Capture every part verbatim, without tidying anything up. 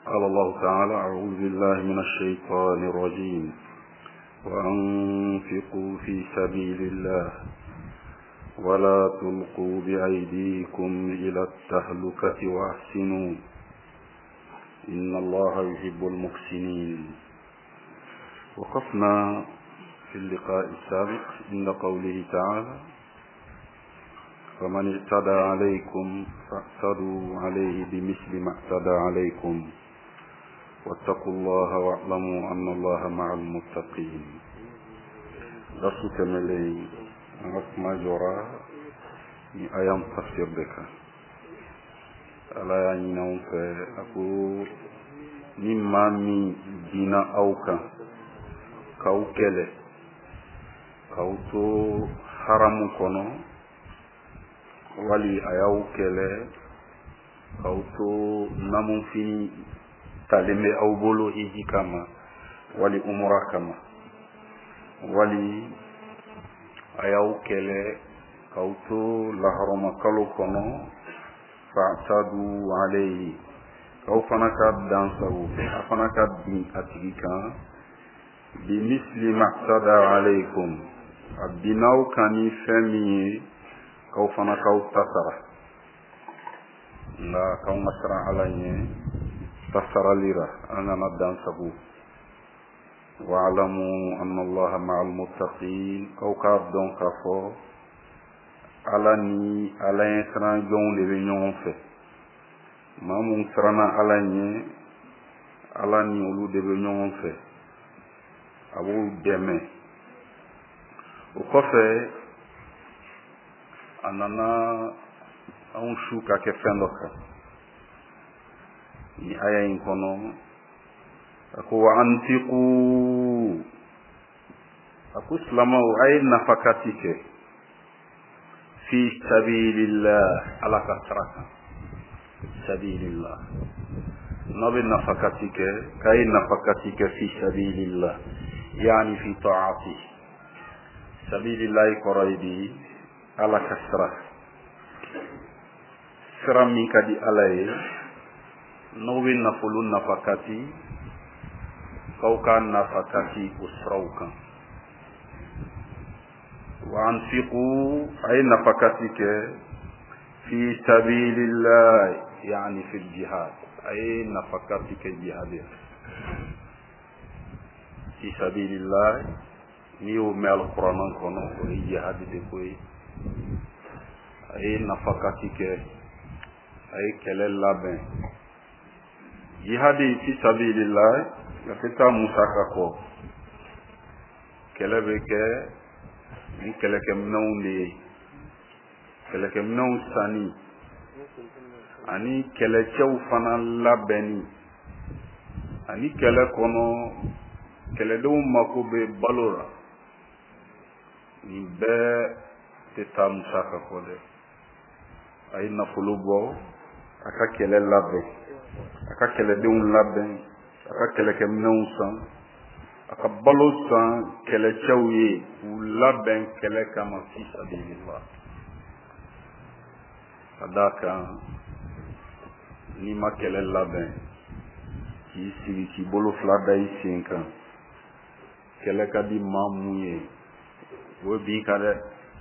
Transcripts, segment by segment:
قال الله تعالى: أعوذ بالله من الشيطان الرجيم. وأنفقوا في سبيل الله ولا تلقوا بأيديكم إلى التهلكة وأحسنوا إن الله يحب المحسنين. وقفنا في اللقاء السابق عند قوله تعالى: فمن اعتدى عليكم فاعتدوا عليه بمثل ما اعتدى عليكم واتقوا الله واعلموا أن الله مع المتقين. درس كملي ما جرى ni ayam tafsir beka ala yani naun fe aku ni mami dina auka kau kele kau to haramu kono wali ayau kele kau to namun fini taleme au bolo hiji kama wali umura kama wali ayau kele kautu laharoma kalo kono fa'tadu alayhi kau fanaka dansawu afanaka bin atigika bimisli ma'tada alaykum abinau kani femi kau fanaka tasara la kau masra alanye tasara lira anana dansawu wa'lamu anna allaha ma'al muttaqin kau kabdon kafo alani alain sran jon de ñon fe mamun srana alani alani olu de ñon fe abu deme o kofe anana on shuka ke fendoka ni aya in kono ako wa antiqu ako islama ay nafakatike في سبيل الله على كثرة سبيل الله نبي نفقتك كاي نفقتك في سبيل الله يعني في طاعته سبيل الله قريبي على كثرة سرم منك دي علي نبي نفلون نفقتي كوكا نفقتي أسروكا وأنفقوا أي نفقتك في سبيل الله يعني في الجهاد أي نفقتك الجهادية في سبيل الله نيو مال القرآن كنو الجهاد دكوي أي نفقتك أي كلام لابن جهادي في سبيل الله لكتا مساكاكو كلابك ni keleke mnaw le keleke mnaw sani ani kelechew fana labeni ani kele kono kele do mako be balora ni be te tam saka kode ay na fulubo aka kele labbe aka kele de un labbe aka keleke mnaw san aka balosan kele chawye ulaben kele kama fi sabilillah adaka ni ma kele laben ki sigi ki bolo flada isinka kele kadi mamuye wo bi kale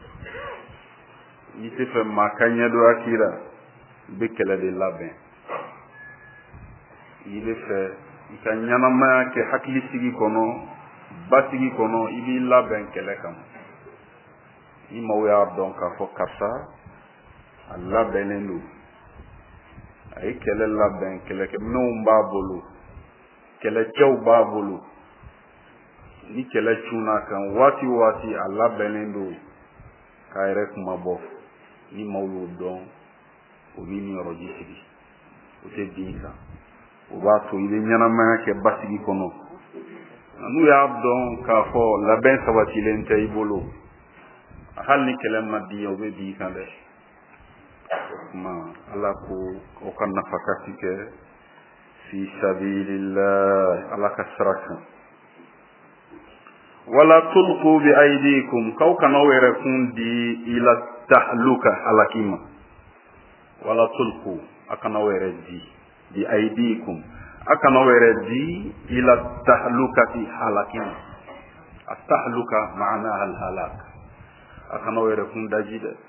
ni te fe makanya do akira be kele de laben ile fe ikanyana ma ke hakli sigi kono basigi kono ibi laben kele kam ni mawya don ka fo kasa alla benelu ay kele laben kele ke no mbabulu kele chew babulu ni kele chuna kan wati wati alla benelu kayre kuma bof ni mawyo don o ni ni rojisigi o te dinka o ba to ile nyana ma ke basigi kono anu ya don ka fo la ben sabati lente ibolo hal ni kelem madiyo be bi kande ma ala ko o kan nafakati ke fi sabilillah ala kasraka wala tulqu bi aydikum kaw kana were kundi ila tahluka alakima wala tulqu akana were di bi aydikum akana were di ila tahlukati halakin at-tahluka ma'naha al-halak akana were kun daji de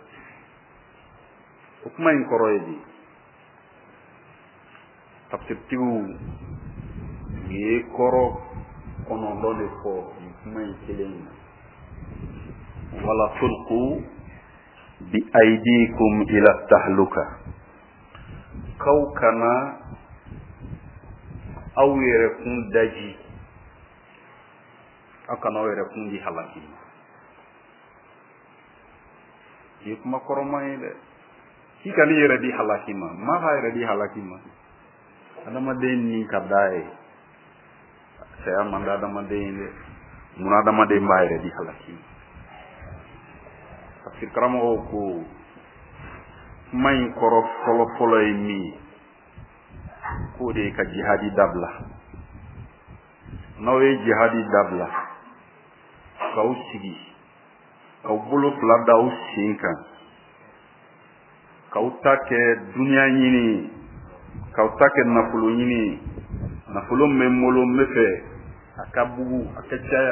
kuma in koroyedi tafsirtiu ye koro ono dole ko kuma in kelen wala tulqu bi aydikum ila tahluka kaw kana awere kun daji akana were kun di halaki ye kuma koroma ile kikani yere di halaki ma ma ha yere di halaki ma adama den ni kadai saya manda adama den muna adama den ba yere di halaki tafsir karamo ko may koro folo folo mi ko de ka jihadi dabla nawe jihadi dabla ka usigi ka bulu flada usinka ka utake dunia nyini ka utake nafulu nyini nafulu memolo mefe akabu akachaya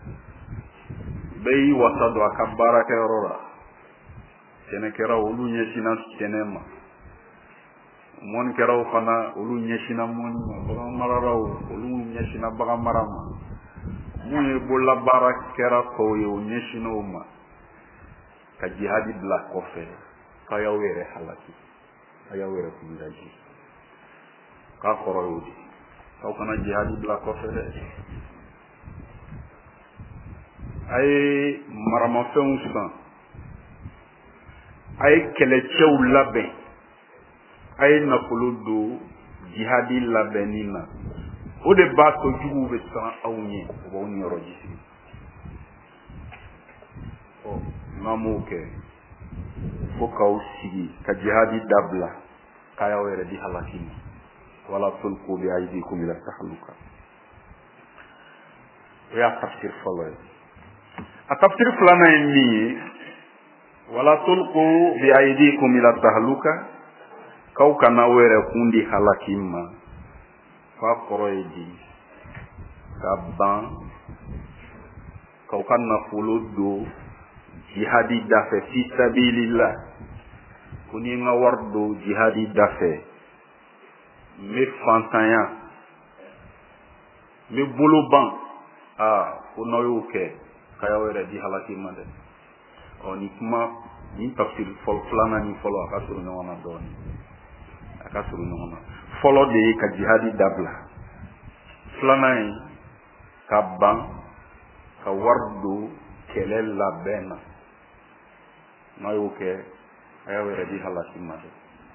bei wasado akabara kerora tene kera olu nyeshina tenema mon kera fana olu nyeshina mon baga marara olu nyeshina baga marama muye bolla bara kera ko yo nyeshina uma ka jihadi bla kofe ka yawere halaki ka yawere kundaji ka koroyudi ka kana jihadi bla kofe de ay marama fensan ay kelechew labe ay nakolo do jihadi labenina o de ba to jugu be san awnye o woni rojisi o namuke foka usigi ka jihadi dabla kaya were di halakini wala tulqu bi aydikum ila tahluka ya tafsir falay a tafsir fulana ni wala tulqu bi aydikum ila tahluka kaw kana were kundi halakima fa koroydi kabban kaw kana fuludo jihadi dafe fi sabilillah kuni nga wardo jihadi dafe me fantanya me buluban ah kunoyo ke kaya were di halakima de oni kuma ni tafsir fol flana ni folo akasuru no wana doni akasuru no wana folo de ka jihadi dabla flana ka ban ka wardu kelel la bena mayo ke ayawe redi halaki made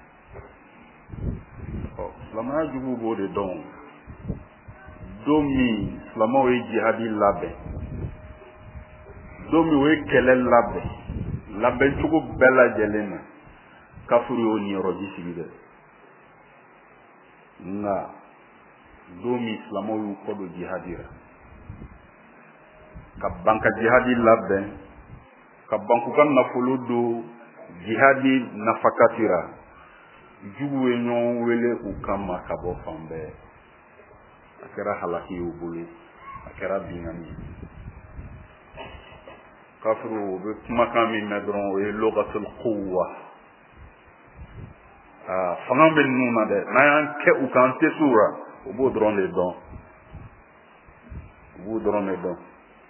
o flama jubu bode don domi flama we jihadi labe domi we kelel labe labe chugo bela jelena kafuri oni roji sigide nga domi flama we kodo jihadira ka banka jihadi labe ka banku kan na fuludo jihadi nafakatira jugu enyo wele ukama kabo fambe akera halaki ubuli akera bingani kafru be makami medron e logatul quwwa ah fanga ben nuna de na yan ke ukante sura obo dron le don obo dron le don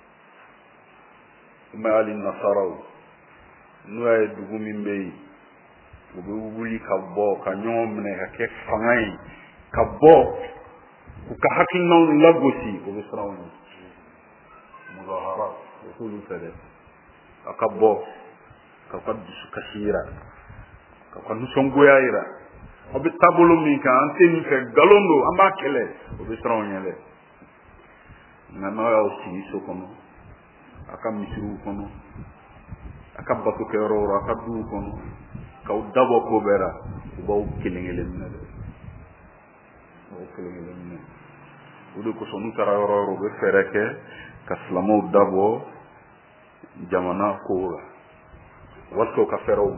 ma ali nasaraw nuay dugumi mbey obo wuli ka bo ka nyom ne ka ke fangay ka bo ku ka hakin non lagosi obo srawni mudahara usulu fede akabo ka ka bisu kashira ka ka nusongo yaira obi tabolo mi ka anteni fe galondo amba kele obi srawni le na no ya usi so kono aka misiru kono aka batu kero aka du kono ka dabo ko bera uba ukilengele minade o ukilengele minade udo ko sonu tararo ro be fereke ka slamo dabo jamana ko wato ka fero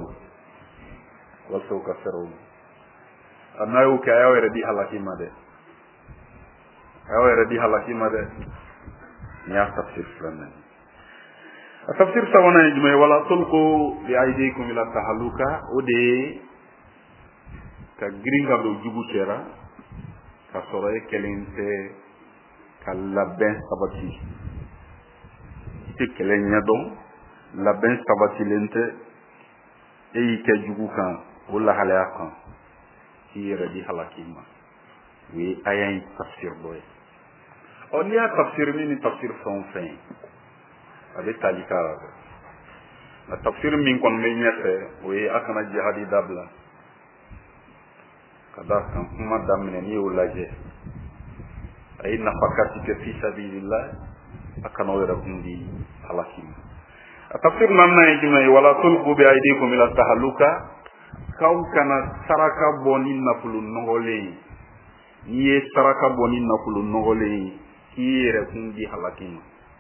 wato ka fero anayo ka yawe di halaki made awere di halaki ma de ya tafsir filanan tafsir sawana jumay wala tulqu bi aydikum ila tahaluka ode ka gringa do jugu cera ka soroy kelente ka labben sabati te kelenya don labben sabati lente e ke jugu kan wala halaya kan ki radi halakima wi ayan tafsir boy on ya tafsir ni tafsir son fin avec talikara la tafsir min kon me ñete wi akana jihadi dabla kada kan kuma damne ni ulaje ay nafakati ke fi sabilillah akana wera kundi halakim tafsir man na jumay wala tulqu bi aydikum ila tahaluka kaw kana saraka bonin nafulu nongole ni saraka bonin nafulu nongole kire kundi halakim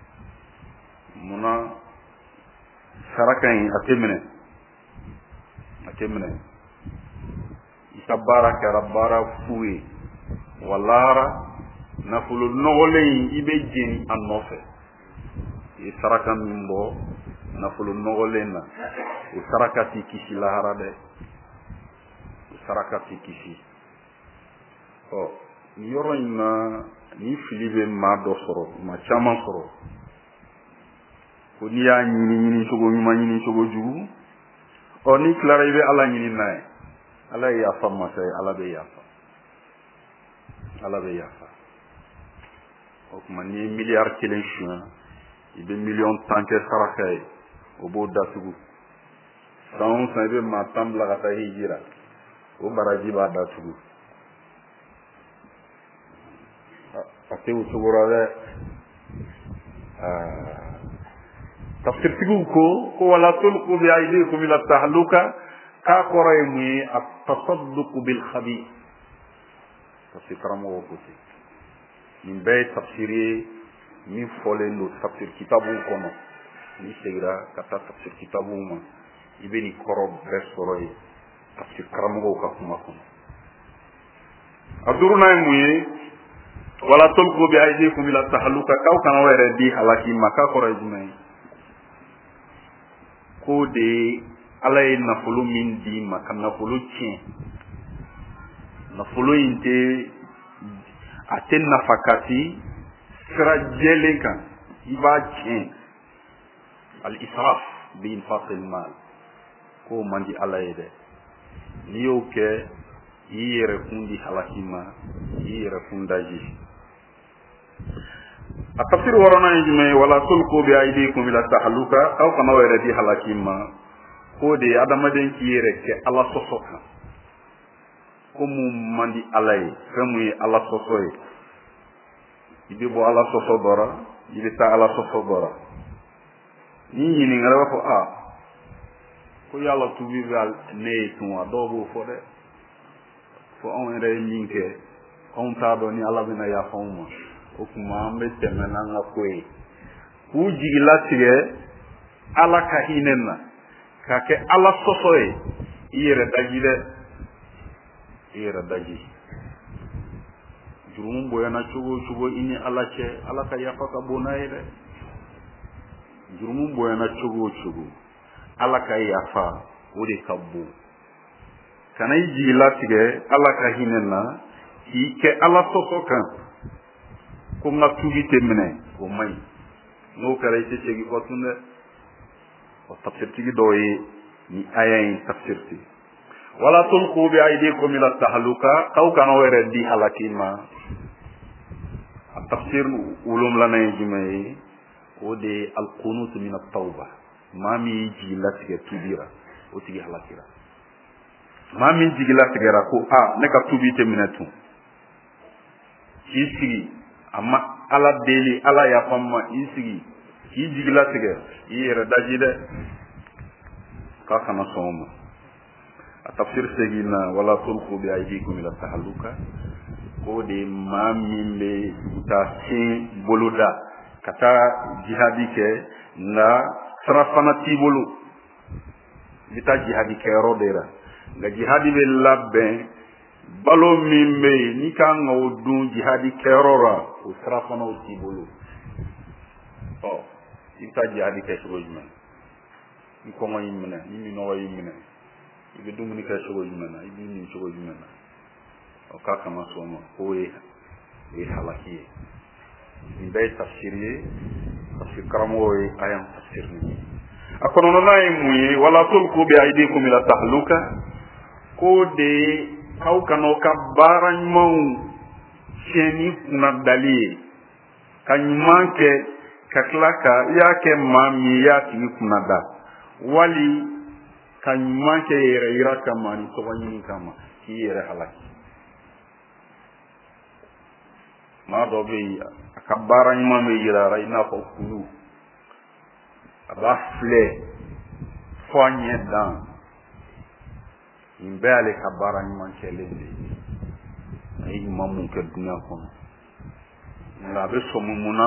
muna saraka yi atemene atemene isabara ka rabbara fuwe walara nafulu nogole ibe jeni anofe e saraka mimbo nafulu nogole na e saraka ti kisi lahara de e saraka ti kisi o yoro ina ni filibe ma do soro ma chama soro ko ni ya nyini nyini sogo nyuma nyini sogo jugu o ni klara ibe ala nyini nay ala ya fama say ala be ya fa ala be ya fa o kuma ni milliard kelen chien ibe million tanke sarakay o bo dasugu san san ibe ma tambla kata hijira o baraji ba dasugu ate o sugura de ah tafsir tigu ko ko wala tulqu bi aydikum ila tahluka ka qoray muy at-tasadduq bil khabith tafsir karamo ko ci min bay tafsiri min fole no tafsir kitabu kono ni segira kata tafsir kitabu ma ibeni korob resoroy tafsir karamo ko kuma kono aduruna muy wala tulqu bi aydikum ila tahluka ka kana were di halaki maka qoray jumay ko de ala ye nafolo min di ma ka nafolo tiɲɛ nafolo in tɛ a tɛ nafa kati sira jɛlen kan i b'a tiɲɛ al israf bi infaqil mal ko man di ala ye dɛ n'i y'o kɛ i yɛrɛ kun di halaki ma i yɛrɛ kun daji a tafsir warana ye jumɛn wala tulqu bi aydikum ila tahluka aw kana wɛrɛ di halaki ma ko de adamaden ki yɛrɛ kɛ ala sɔsɔ kan ko mun man di ala ye fɛn mun ye ala sɔsɔ ye i bɛ bɔ ala sɔsɔ dɔ la i bɛ taa ala sɔsɔ dɔ la ni ɲininkara b'a fɔ a ko yala tubi bɛ ne ye tun wa dɔw b'o fɔ dɛ fo anw yɛrɛ ye min kɛ anw t'a dɔn ni ala bɛna yafa anw ma o kuma an bɛ tɛmɛ n'an ka ko ye k'u jigilatigɛ ala ka hinɛ na ka kɛ ala sɔsɔ ye i yɛrɛ daji dɛ i yɛrɛ daji jurumu bonyana cogo o cogo i ni ala cɛ ala ka yafa ka bon n'a ye dɛ jurumu bonyana cogo o cogo ala ka yafa o de ka bon kana i jigilatigɛ ala ka hinɛ na k'i kɛ ala sɔsɔ kan ko n ka tubi tɛ minɛ o man ɲi n'o kɛra i tɛ segin kɔ tun dɛ o tafsirtigi dɔw ye ni aya in tafsirti wala tulqu bi aydikum ila tahluka kaw kana wɛrɛ di halaki ma a tafsir ulum lana ye jumɛn ye o de ye alqunut min at-tawba maa min y'i jigi latigɛ tubira o tigi halakira maa min jigi latigɛra ko a ne ka tubi tɛ minɛ tun k'i sigi a ma ala deli ala yafa ma i sigi k'i jigi latigɛ i yɛrɛ daji dɛ k'a kana sɔn o ma a tafsir segina wala tulqu bi aydikum ila tahluka ko de maa min bɛ taa sin boloda ka taa jihadi kɛ nka sira fana t'i bolo i bɛ taa jihadi kɛyɔrɔ de la nka jihadi bɛ labɛn balo min be ni kan o dun jihadi kerora o srafana o tibolo oh ita jihadi ke sogo jumena ni ko ngoy mena ni mi no way mena ibe dum ni ke sogo jumena ibe ni sogo jumena o ka kama soma ko e e halaki ni bay tafsiri tafsir karamo e ayam tafsir ni akono na e muyi wala tulku bi aidikum ila tahluka ko de kau kano ka baran mau sheni na dali kanyman ke kaklaka ya ke mami ya tini kunada wali kanyman ke yere ira kama ni to wani kama ki yere halaki ma do be ka baran mau me yira ra ina ko kulu aba fle fonye dan imbale ka baran mau kelende ay mamu ke dunya kono la be somumuna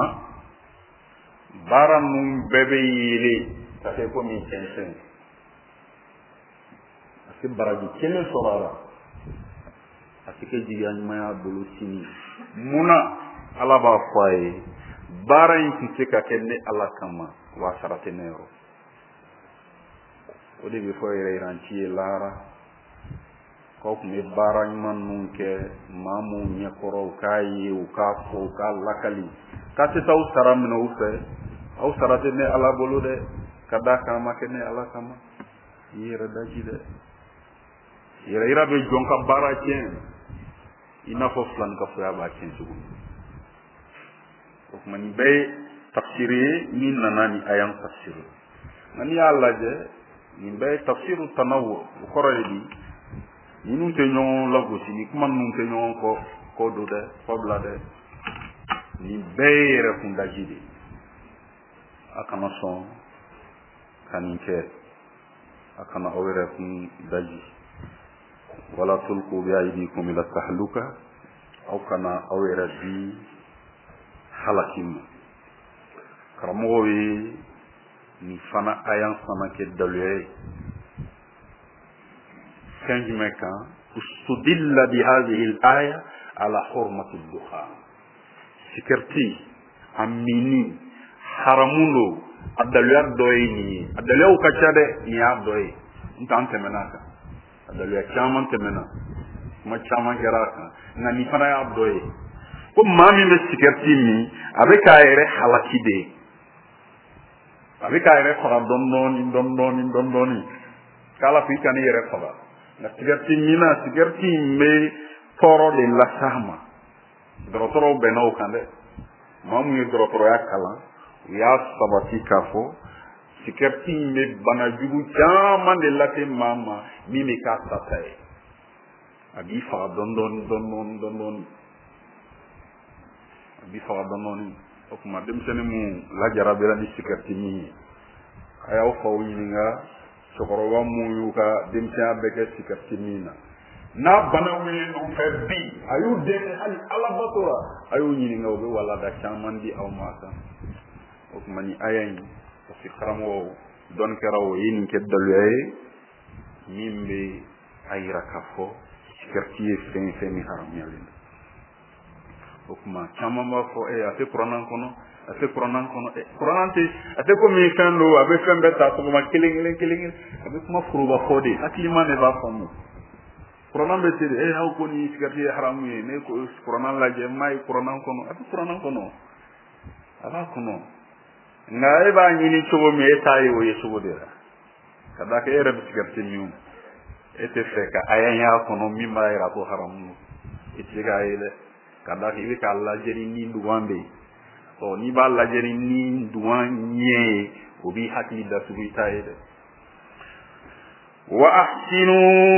baran num bebe yile ta fe ko mi tensen ase baraji kene sorara ase ke jigan maya bulu sini muna ala ba fay baran ki ka kenne ala kama wa saratenero o de be foy ranci lara ko me baran man nun ke mamu nyakoro kai u ka ko ka lakali ka te taw saram no ufe aw sarate ne ala bolude kada kama kene ala kama yira daji de yira ira be jonka barachen ina fo flan ka fa ba chen sugu ko mani be tafsiri min nanani ayam tafsir mani alla je min be tafsiru tanawu ko redi ni nu te nyon lago si ni kuma nu te nyon ko ko do de ko blade ni be re funda jide akana son kaninke akana awere kun daji wala tulqu bi aydikum ila tahluka aw kana awere bi halakim karamowi ni fana ayan fana ke dalwe kanji meka ustudilla bi hadhihi al-aya ala hurmati ad-dukhan sikerti amini haramulo adalya doyni adalya ukachade ni adoy ntante menaka adalya chaman temena ma chaman geraka ngani fana ya adoy ko mami me sikerti mi abeka ere halakide abeka ere fara dondoni dondoni dondoni kala fi kan ere fara na sikerti mina sikerti me toro de la sama drotoro beno kande mamu ye drotoro ya kala ya sabati kafo sikerti me bana jugu chama de late mama mi me ka satai abi fa dondon dondon dondon abi fa dondon o kuma dem sene mu la jarabira ni sikerti mi aya o fa wininga sokoro wa mu yuka dem tia bege sikerti mina na bana wi no fe bi ayu de hali ala batora ayu wininga o be wala da chama ndi aw mata o kuma ni ayan o fi karamo don kerawo yin ke dalwe yimbe ayra kafo sikerti fen fen haram yalin o kuma chama ma fo e ate qur'an kono ate qur'an kono e qur'an te ate ko mi kan lo abe fen beta ko ma kiling kiling kiling abe kuma furuba khode akima ne ba famu qur'an be te e haw ko ni sikerti haram ye ne ko qur'an la je mai qur'an kono ate qur'an kono ala kono nga e ba nyini chobo me tayi wo yeso dira kada ke ere bisigarti miu ete feka ayanya kono mimba ira ko haram itiga ile kada ke wi kala jeri ni duwambe o ni ba la jeri ni duwanye obi hakli da subi tayi de wa ahsinu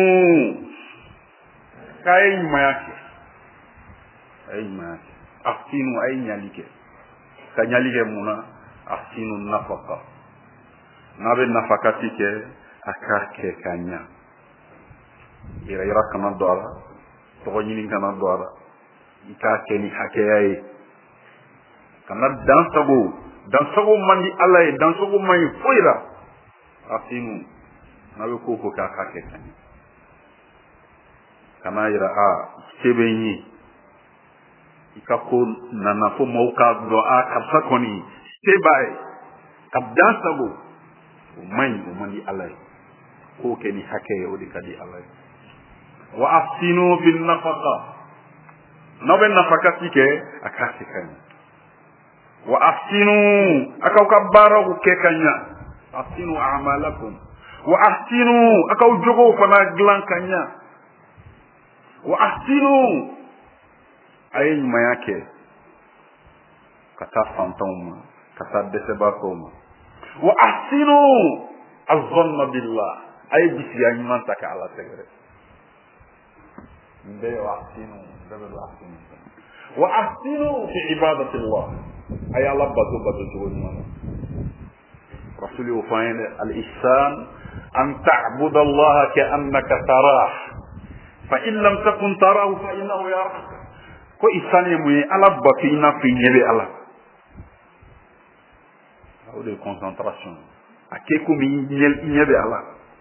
kay mayake ay ma ahsinu ay nyalike kanyalike muna ahsinu nafaka nabe nafakati ke akake kanya ira ira kana doara to nyini kana doara ikake ni hakeyai kana dansago dansago mandi Allah dansago mai foira ahsinu nabe ko ko akake kanya kana yira a sebe yi ikako nana fo mauka do a kapsa koni sebai kabdan sabo umay umandi alay ko ke ni hake o di kadi alay wa afsinu bin nafaqa nabe nafaqa tike akasi kan wa afsinu akaw kabara ko ke kanya afsinu a'malakum wa ahsinu akaw jogo fana glan kanya wa ahsinu ay mayake kata fantoma kata desebatoma wa ahsinu azanna billah ay bisiya man taka ala tegre be wa ahsinu be wa ahsinu wa ahsinu fi ibadati allah ay ala batu batu jogo man rasuli wa fa'in al ihsan an ta'budu allah ka'annaka tarah fa in lam takun tarahu fa innahu yaraka ko isane mu ala batu ina fi nyebe ala o de concentration akeko mi nyel nyebe ala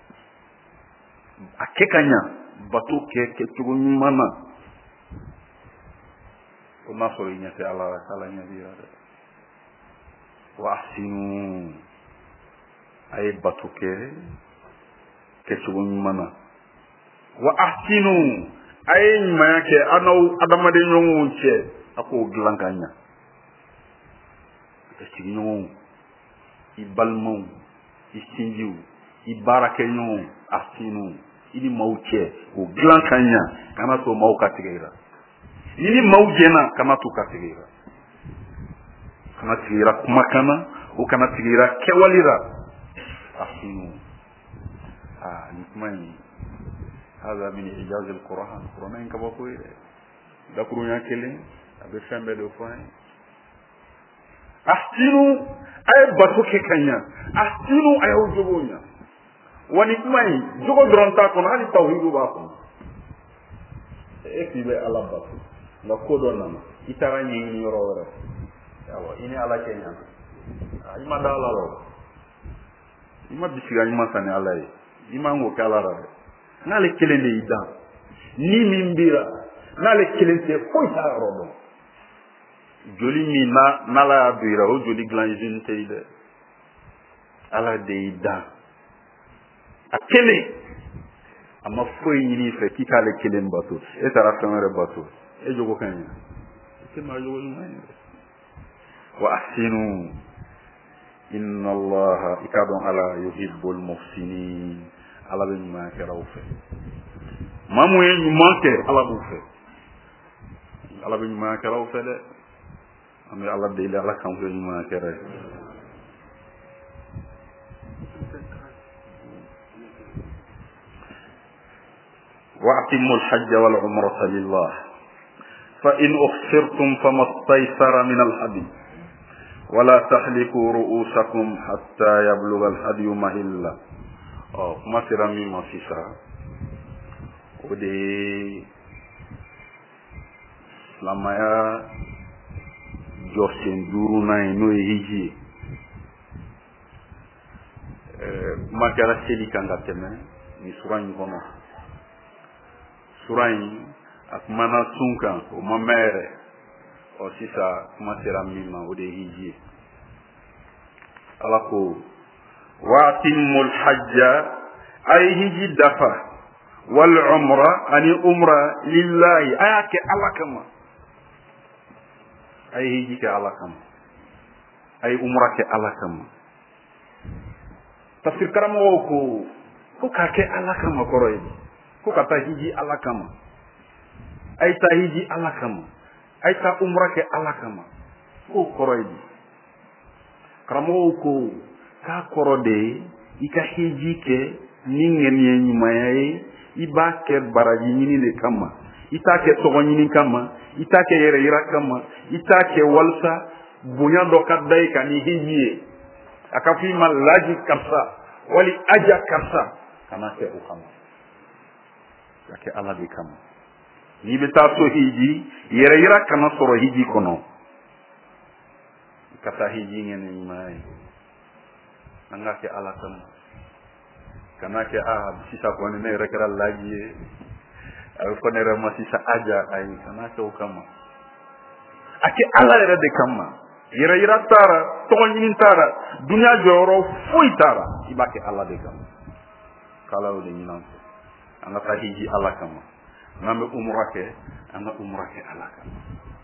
akekanya batu ke ke tugu mana ko naso inyate ala ala nyabi ala wa ahsinu ay batu ke ke tugu mana wa ahsinu ay mayake anaw adama de nyongu che ako glankanya ke ci nyongu ibalmu isinju ibarake nyongu ahsinu ini mauche o glankanya kana to mau katigira ini maujena kana to katigira kana tigira kuma kana o kana tigira kewalira ahsinu ah nikmai هذا من إعجاز القرآن القرآن كبقوي ذكروا يا كلين أبي فهم بدو فاين أحسنوا أي بتوك كنيا أحسنوا أي وجبونيا ونكمل جوكو درانتا كون هذه توحيد باكم إكتب على باتو لا كودونا إتراني يروره يلا إني على كنيا إما دالا لو إما بيشيغا إما ساني على إما نغو كالا nale kelende ida ni mimbira nale kelente foita rodo joli mi na nala bira o joli glanjin teide ala de ida akele ama foi ni fe kikale kelen bato e tara famere bato e jogo kanya e ma jogo ni wa ahsinu inna allaha ikadun ala yuhibbul muhsinin ala be nyuma ke raw fe mamu ye nyuma ke ala bu fe ala be nyuma ke raw fe de am ala de ile ala kan fe nyuma ke re wa'timul hajj wal umrata lillah fa in ukhsirtum famastaysara min al hadi wala tahliku ru'usakum hatta yablugha al hadi mahilla oh kuma sera mi ma sisa o de lamaya josen duru na no hiji eh ma kala seli kanga teme ni suran kono suran ak mana sunka o ma mere o sisa kuma sera mi ma o de hiji alako واتم الحج اي هجي دفا والعمره اني عمره لله اياك الله كما اي هجي الله كما اي عمره الله كما تفسير كرام وكو كو كاكي الله كما كروي كو كتا هجي الله كما اي تا هجي الله كما اي تا عمره الله كما كو كروي كرام وكو ka korode ika hejike ningen ye nyumaye ibake baraji nyini le kama itake togo nyini kama itake yere ira kama itake walsa bunya do kadai kani hijiye akafi malaji kapsa wali aja kapsa kama ke ukama yake ala bi kama ni beta so hiji yere ira kama soro hiji kono kata hiji ngene nyumaye angake ala kama kanake a sisa ko ne rekera laji a ko ne rama sisa aja ay kana to kama ake ala yɛrɛ de kama yɛrɛ yira tara tɔgɔ ɲini tara dunya jɔyɔrɔ foyi tara i b'a kɛ ala de kama kala o de ɲinan fɛ an ka taa hiji ala kama n'an bɛ umra kɛ an ka umra kɛ ala kama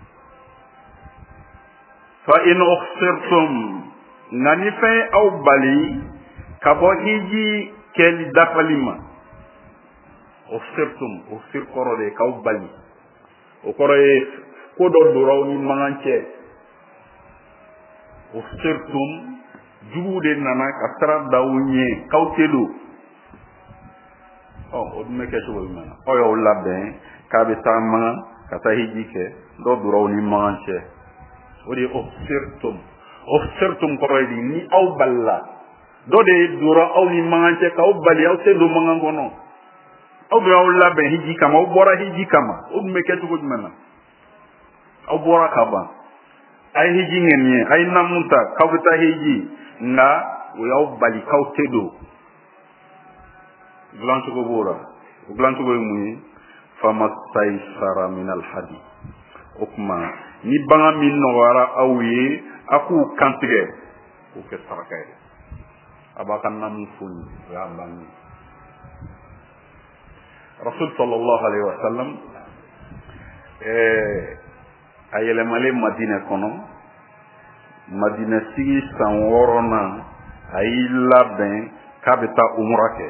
fa in ukhsirtum nka ni fɛn ye aw bali ka bɔ hiji kɛli dafali ma ukhsirtum ukhsir kɔrɔ de k'aw bali o kɔrɔ ye ko dɔ donna aw ni mankan cɛ ukhsirtum jugu de nana ka sira da aw ɲɛ k'aw tɛ don ɔ o dun bɛ kɛ cogo jumɛn na aw y'aw labɛn k'a bɛ taa mankan ka taa hiji kɛ dɔ donna aw ni mankan cɛ o de ye ukhsirtum ukhsirtum kɔrɔ ye di ni aw balila dɔ de donna aw ni mankan cɛ k'aw bali aw tɛ don mankan kɔnɔ aw bɛ aw labɛn hiji kama aw bɔra hiji kama o dun bɛ kɛ cogo jumɛn na aw bɔra ka ban a ye hiji ŋɛniɲɛ a ye namu ta k'aw bɛ taa hiji nka o y'aw bali k'aw tɛ don dilancogo b'o la o dilancogo ye mun ye famastaysara minal hadi o tuma ni bagan min nɔgɔyara aw ye a k'u kantigɛ k'o kɛ saraka ye a b'a ka namu foni o y'a bannen rasul sallallahu alaihi wa sallam a yɛlɛmalen madinɛ kɔnɔ madinɛ sigi san wɔɔrɔnan a y'i labɛn k'a bɛ taa umra kɛ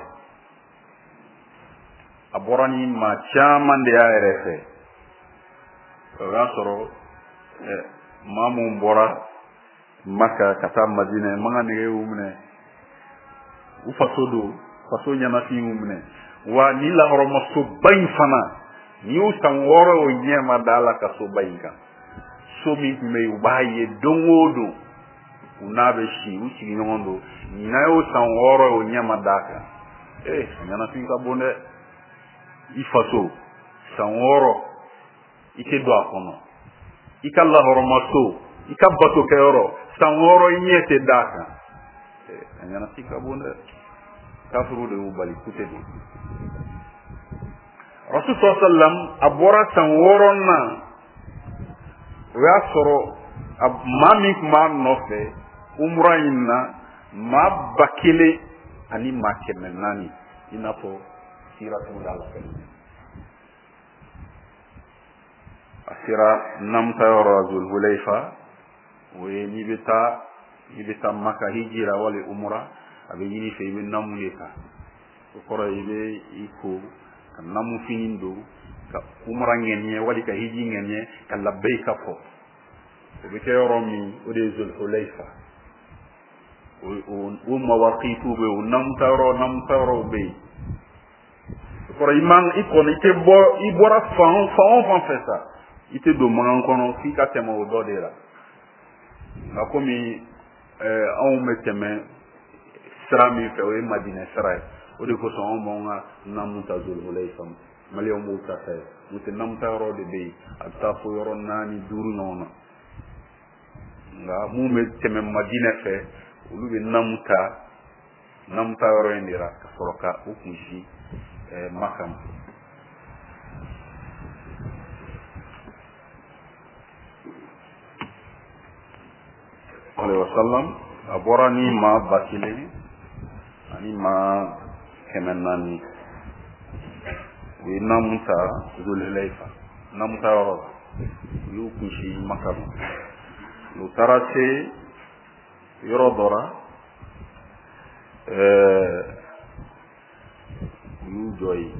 a bɔra ni maa caman de y'a yɛrɛ fɛ o y'a sɔrɔ maa mun bɔra maka ka taa madinɛ makan nege y'u minɛ u faso don faso ɲɛnafin y'u minɛ wa ni lahɔrɔmasoba in fana ni y'u san wɔɔrɔ o ɲɛ ma da la ka soba in kan so min tun bɛ yen u b'a ye don o don u n'a bɛ si u sigiɲɔgɔn don n'a y'o san wɔɔrɔ o ɲɛ ma da kan ee ɲɛnafin ka bon dɛ i faso san wɔɔrɔ i tɛ don a kɔnɔ i ka lahɔrɔmaso i ka batokɛyɔrɔ san wɔɔrɔ i ɲɛ tɛ da kan ee a ɲɛnafin ka bon dɛ kafiriw de y'u bali k'u tɛ don rasul sallam a bɔra san wɔɔrɔnan o y'a sɔrɔ maa min tun b'a nɔfɛ umra in na maa ba kelen ani maa kɛmɛ naani i n'a fɔ siratul alfel a sera namutayɔrɔ zulhulayfa o ye n'i bɛ taa n'i bɛ taa maka hijira wali umra a bɛ ɲini fɛ i bɛ namu de ta o kɔrɔ i bɛ i ko ka namu fini don ka umra ŋɛniɲɛ wali ka hiji ŋɛniɲɛ ka labbayka fɔ o bɛ kɛ yɔrɔ min o de ye zulhulayfa o mawaqitu bɛ yen o namutayɔrɔ namutayɔrɔw bɛ yen o kɔrɔ i man i kɔni i tɛ bɔ i bɔra fan fan o fan fɛ sa i tɛ don mankan kɔnɔ f'i ka tɛmɛ o dɔ de la nka komi anw bɛ tɛmɛ sira min fɛ o ye madinɛ sira ye o de kosɔn anw b'anw ka namu ta zulhulayfa maliyɛnw b'o ta fɛ n'o tɛ namutayɔrɔ de bɛ yen a bɛ taa fo yɔrɔ naani duuru ɲɔgɔn na nka mun bɛ tɛmɛ madinɛ fɛ olu bɛ namu ta namutayɔrɔ in de la ka sɔrɔ ka o kunsi maka ma alayhi wa sallam a bɔra ni maa ba kelen ani maa kɛmɛ naani u ye namu ta zulhulayfa namu ta yɔrɔ la u y'u kunsi maka ma u taara se yɔrɔ dɔ la u y'u jɔ yen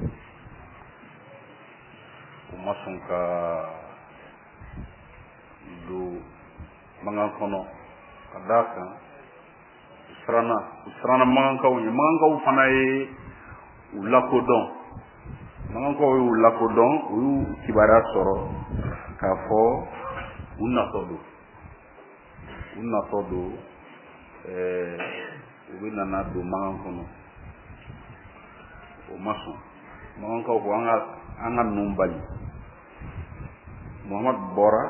u ma sɔn ka don mankan kɔnɔ ka d'a kan u siranna u siranna mankankaw ye mankankaw fana ye u lakodɔn mankankaw ye u lakodɔn u y'u kibaruya sɔrɔ k'a fɔ u natɔ don u natɔ don u bɛ nana don mankan kɔnɔ o ma sɔn mankankaw ko an ka an ka ninnu bali muhamadu bɔra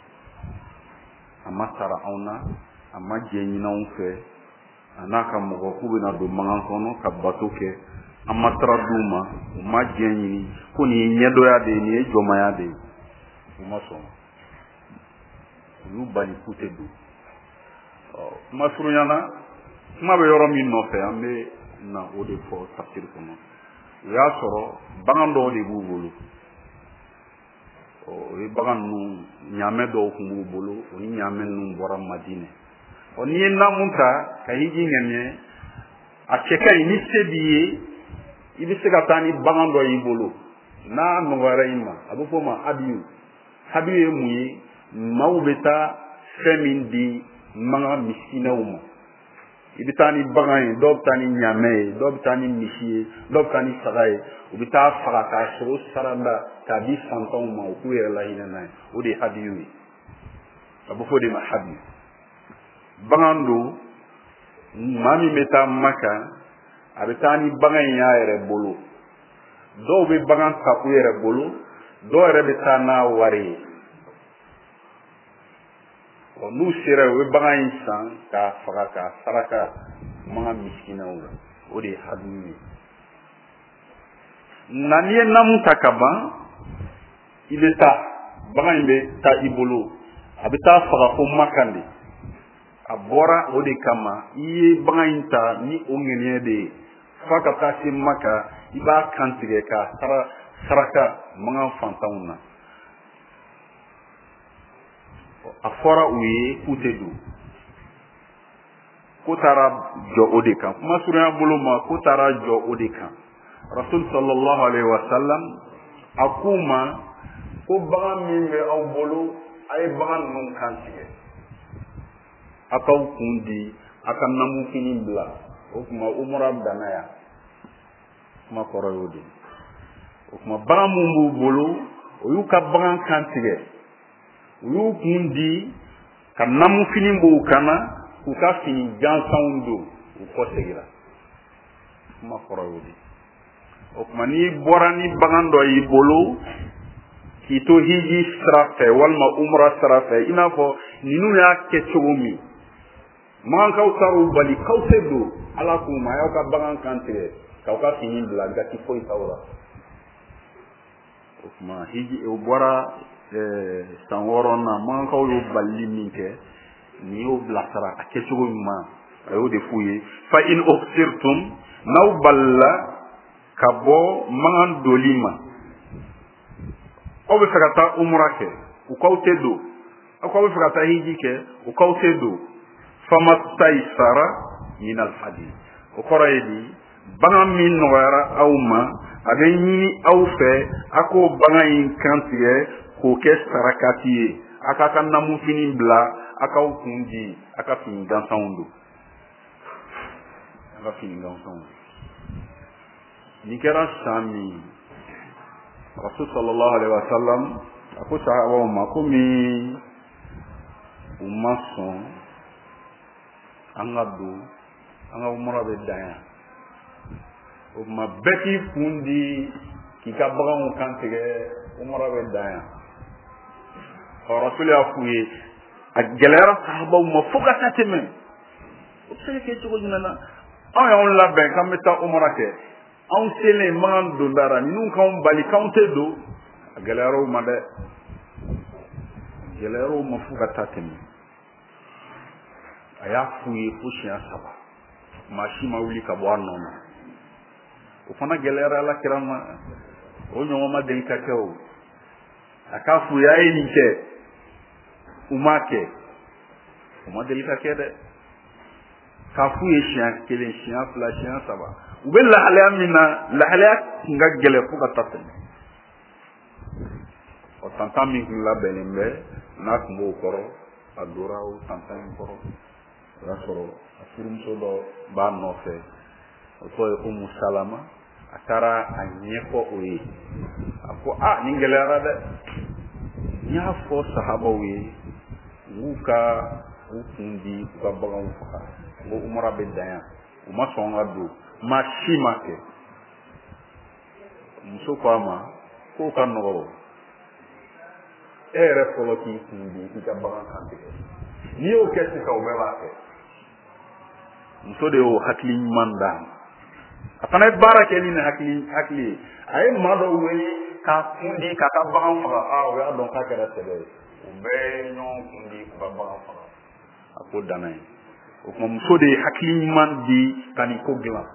a ma sara anw na a ma jɛ ɲini anw fɛ a n'a ka mɔgɔ k'u bɛna don mankan kɔnɔ ka bato kɛ amatara d'u ma u ma diɲɛ ɲini ko nin ye ɲɛdɔya de ye nin ye jɔnmaya de ye u ma sɔn u y'u bali k'u tɛ don kuma surunyana kuma bɛ yɔrɔ min nɔfɛ an bɛ na o de fɔ tafsiri kɔnɔ o y'a sɔrɔ bagan dɔw de b'u bolo o ye bagan ninnu ɲaamɛ dɔw tun b'u bolo o ni ɲaamɛ ninnu bɔra Madinɛ n'i ye namu ta ka hiji ŋɛniɲɛ a cɛ ka ɲi ni se b'i ye i bɛ se ka taa ni bagan dɔ y'i bolo n'a nɔgɔyara i ma a bɛ fɔ o ma habiyu habiyu ye mun ye maaw bɛ taa fɛn min di manga misikinaw ma i bɛ taa ni bagan ye dɔw bɛ taa ni ɲaamɛ ye dɔw bɛ taa ni misi ye dɔw bɛ taa ni saga ye u bɛ taa faga k'a sogo sarada k'a di fantanw ma u k'u yɛrɛ lahinɛ n'a ye o de ye habiyu ye a bɛ fɔ o de ma habiyu bagan don maa min bɛ taa Maka a bɛ taa ni bagan in y'a yɛrɛ bolo dɔw bɛ bagan ta u yɛrɛ bolo dɔw yɛrɛ bɛ taa n'a wari ye n'u sera u bɛ bagan in san k'a faga k'a saraka manga misikinaw la o de ye habiyu ye nka n'i ye namu ta ka ban i bɛ taa bagan in bɛ taa i bolo a bɛ taa faga fo Maka de a bɔra o de kama i ye bagan in ta ni o ŋɛniɲɛ de ye f'a ka taa se Maka i b'a kan tigɛ k'a sara saraka manga fantanw na a fɔra u ye k'u tɛ don ko taara jɔ o de kan kuma surunya bolo ma ko taara jɔ o de kan Rasul sallallahu alaihi wa sallam a k'u ma ko bagan min bɛ aw bolo a ye bagan ninnu kan tigɛ a k'aw kun di a ka namufini bila o tuma umura danna yan kuma kɔrɔ y'o de o tuma bagan min b'u bolo o y'u ka bagan kan tigɛ u y'u kun di ka namufini b'u kana k'u ka fini gansanw don u kɔ segira kuma kɔrɔ y'o de o tuma n'i bɔra ni bagan dɔ y'i bolo k'i to hiji sira fɛ walima umura sira fɛ i n'a fɔ ninnu y'a kɛ cogo min magankaw taar'u bali k'aw tɛ don ala k'u ma a y'aw ka bagan kan tigɛ k'aw ka fini bila gati foyi t'aw la o tuma hiji o bɔra san wɔɔrɔnan magankaw y'o balili min kɛ nin y'o bilasira a kɛcogo ɲuman a y'o de f'u ye fa in ukhsirtum n'aw balila ka bɔ magan doli ma aw bɛ fɛ ka taa umura kɛ u k'aw tɛ don aw k'aw bɛ fɛ ka taa hiji kɛ u k'aw tɛ don famastaysara min alhadi o kɔrɔ ye di bagan min nɔgɔyara aw ma a bɛ ɲini aw fɛ a k'o bagan in kan tigɛ k'o kɛ sarakati ye a k'a ka namufini bila a k'aw kun di a ka fini gansanw don a ka fini gansanw nin kɛra san min Rasul sallallahu alaihi wa sallam a ko sahabaw ma komi u ma sɔn an ka don an ka umura bɛ dan yan o tuma bɛɛ k'i kun di k'i ka baganw kan tigɛ umura bɛ dan yan ɔ Rasul y'a f'u ye a gɛlɛyara sahabaw ma fo ka taa tɛmɛ o bɛ se ka kɛ cogo jumɛn na anw y'anw labɛn k'an bɛ taa umura kɛ anw selen magan don dara ninnu k'anw bali k'anw tɛ don a gɛlɛyara u ma dɛ a gɛlɛyara u ma fo ka taa tɛmɛ a y'a f'u ye fo siɲɛ saba maa si ma wuli ka bɔ a nɔ na o fana gɛlɛyara Alakira ma o ɲɔgɔn ma deli ka kɛ o a k'a f'u ye a ye nin kɛ u m'a kɛ o ma deli ka kɛ dɛ k'a f'u ye siɲɛ kelen siɲɛ fila siɲɛ saba u bɛ lahalaya min na lahalaya tun ka gɛlɛn fo ka taa tɛmɛ ɔ tantan min tun labɛnnen bɛ n'a tun b'o kɔrɔ a dora o tantan in kɔrɔ o y'a sɔrɔ a furumuso dɔ b'a nɔfɛ o tɔgɔ ye Umu Salama a taara a ɲɛfɔ o ye a ko a nin gɛlɛyara dɛ n y'a fɔ sahabaw ye u k'u ka u kun di u ka baganw faga n ko umara bɛ dan yan u ma sɔn ka don maa si ma kɛ muso ko a ma k'o ka nɔgɔ e yɛrɛ fɔlɔ k'i kun di k'i ka bagan kan tigɛ n'i y'o kɛ sisan o bɛɛ b'a kɛ muso de y'o hakili ɲuman d'a ma a fana ye baara kɛ ni nin hakili hakili ye a ye maa dɔ wele k'a kun di k'a ka bagan faga a o y'a dɔn k'a kɛra sɛbɛ ye o bɛɛ ye ɲɔgɔn kun di k'u ka bagan faga a ko danna ye o tuma muso de ye hakili ɲuman di ka nin ko dilan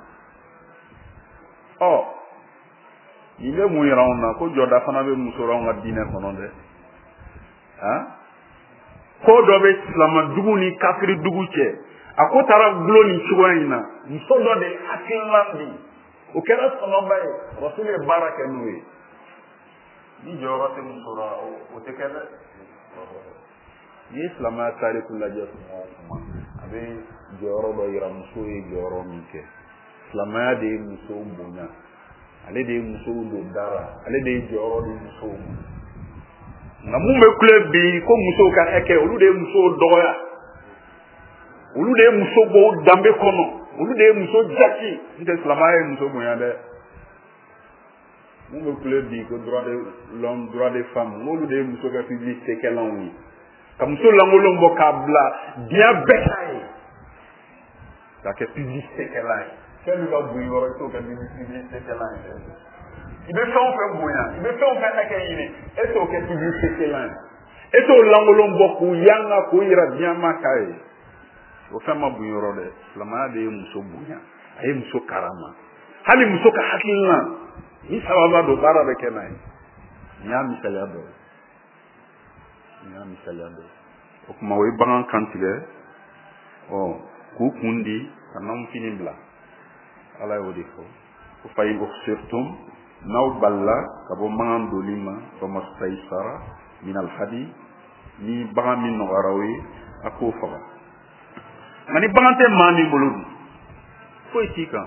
ɔ nin bɛ mun yira anw na ko jɔda fana bɛ muso la anw ka diinɛ kɔnɔ dɛ han ko dɔ bɛ silamɛdugu ni kafiridugu cɛ a ko taara gulo nin cogoya in na muso dɔ de hakililan di o kɛra sɔnɔba ye rasul ye baara kɛ n'o ye ni jɔyɔrɔ tɛ muso la o tɛ kɛ dɛ n'i ye silamɛya tariku lajɛ tuma o tuma a bɛ jɔyɔrɔ dɔ yira muso ye jɔyɔrɔ min kɛ silamɛya de ye muso bonya ale de ye musow don dara ale de ye jɔyɔrɔ di musow ma nka mun bɛ kule bi ko musow ka hakɛ olu de ye musow dɔgɔya olu de ye muso bɔ danbe kɔnɔ olu de ye muso jaki n tɛ silamɛya ye muso bonya dɛ mun bɛ kule bi ko droit de l'homme droit des femmes n'olu de ye muso kɛ publicité kɛlanw ye ka muso lankolon bɔ k'a bila diɲɛ bɛɛ ta ye k'a kɛ publicité kɛlan ye fɛn min ka bon yɔrɔ i t'o kɛ publicité kɛlan ye dɛ i bɛ fɛn o fɛn bonya i bɛ fɛn o fɛn hakɛ ɲini e t'o kɛ publicité kɛlan ye e t'o lankolon bɔ k'u yanga k'o yira diɲɛ ma k'a ye o fɛn ma bon yɔrɔ dɛ silamɛya de ye muso bonya a ye muso karama hali muso ka hakilina ni sababa don baara bɛ kɛ n'a ye nin y'a misaliya dɔ ye nin y'a misaliya dɔ ye o tuma o ye bagan kantigɛ ɔ k'u kun di ka nanfini bila ala y'o de fɔ ko fa in ukhsirtum n'aw balila ka bɔ bagan doli ma famastaysara min alhadi ni bagan min nɔgɔyara o ye a k'o faga nka ni bagan tɛ maa min bolo dun foyi t'i kan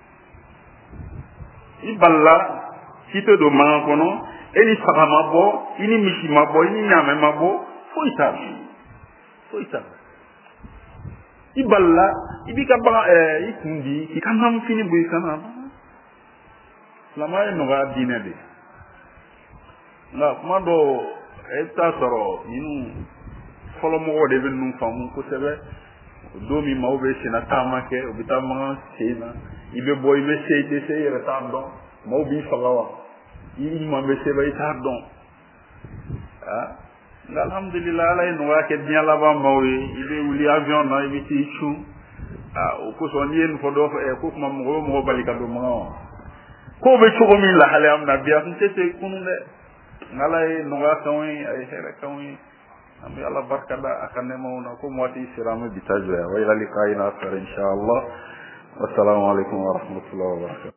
i balila k'i tɛ don bagan kɔnɔ e ni saga ma bɔ i ni misi ma bɔ i ni ɲaamɛ ma bɔ foyi t'a la foyi t'a la i balila i b'i ka bagan ɛɛ i kun di k'i ka nanfini bɔ i kan na silamɛya ye nɔgɔya diinɛ de nka kuma dɔw e bɛ taa sɔrɔ ninnu fɔlɔmɔgɔw de bɛ ninnu faamu kosɛbɛ don min maaw bɛ senna taama kɛ u bɛ taa bagan sen na i bɛ bɔ i bɛ se i tɛ se i yɛrɛ t'a dɔn maaw b'i faga wa i ɲuman bɛ seba i t'a dɔn ah nka alhamdulilayi ala ye nɔgɔya kɛ diɲɛ laban maaw ye i bɛ wuli avion na i bɛ t'i cun ah o kosɔn n'i ye nin fɔ dɔw fɛ ɛ ko tuma mɔgɔ bɛ mɔgɔ bali ka don bagan wa kow bɛ cogo min lahalaya min na bi a tun tɛ se kunun dɛ nka ala ye nɔgɔya k'anw ye a ye hɛrɛ k'anw ye an bɛ ala barika da a ka nɛɛmaw na ko waati sera an bɛ bi ta jɔ yan wa ilali k'a in na fɛ inshallah wasalaamu alaikum wa rahmatullahi wa barakatuh